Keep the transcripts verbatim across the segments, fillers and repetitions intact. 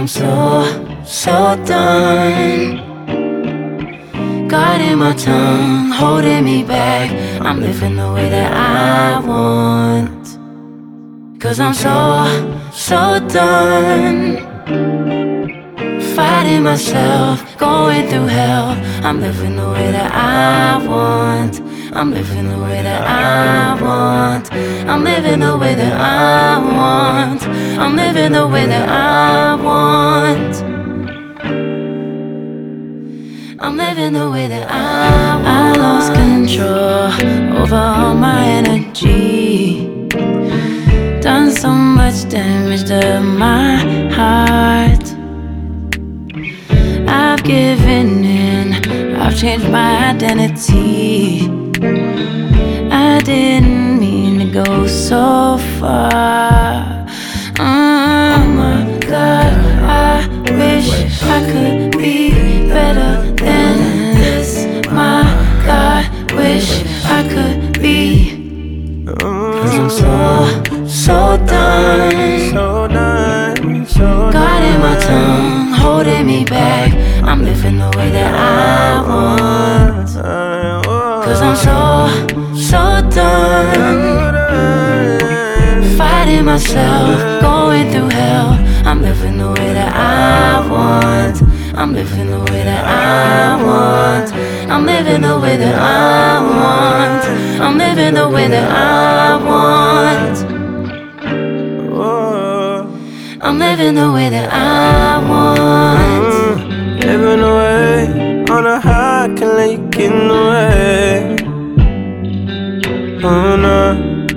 so, so done guarding my tongue, holding me back. I'm living the way that I want. Cause I'm so, so done fighting myself, going through hell. I'm living the way that I want. I'm living the way that I want. I'm living the way that I want. I'm living the way that I want. I'm living the way that I want. I lost control over all my energy. Done so much damage to my heart. I've given in, I've changed my identity. I didn't mean to go so far. Oh my God, I wish I could be better than this. My God, wish I could be. Cause I'm so, so done, so done, so guarding my tongue, holding me back. I'm living the way that I want. Cause I'm so, so done fighting myself, going through hell. I'm living the way that I want. I'm living the way that I want. I'm living the way that I want. I'm living the way that I want. I'm living the way that I want. Living away on a high, can't let you get in the way. Oh no.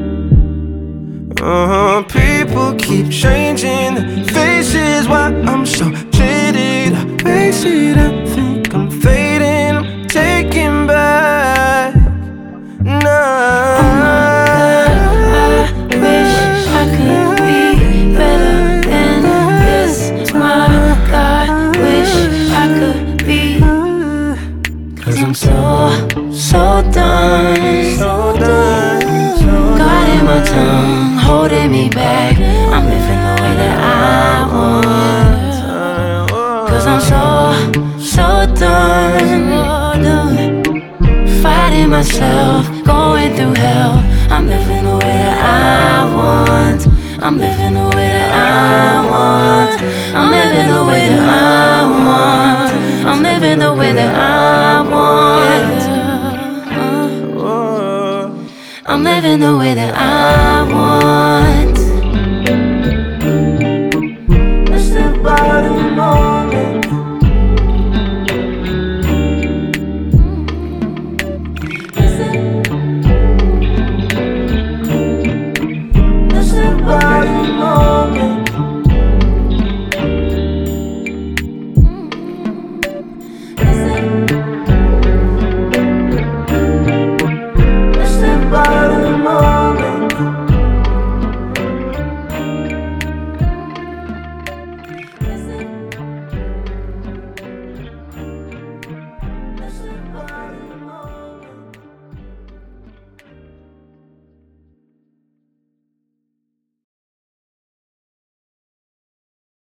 Uh-huh. People keep changing their faces. Why I'm so jaded, I face it, I think I'm fading, I'm taking back. Nah. Oh my God, I wish I could be better than this. My God, wish I could be. Cause I'm so, so done, So done, so guarding my tongue, holding me back. I'm living the way that I want. Cause I'm so, so done fighting myself, going through hell. I'm living the way that I want. I'm living the way that I want. I'm living the way that I want. I'm living the way that I want. I'm living the way that I want.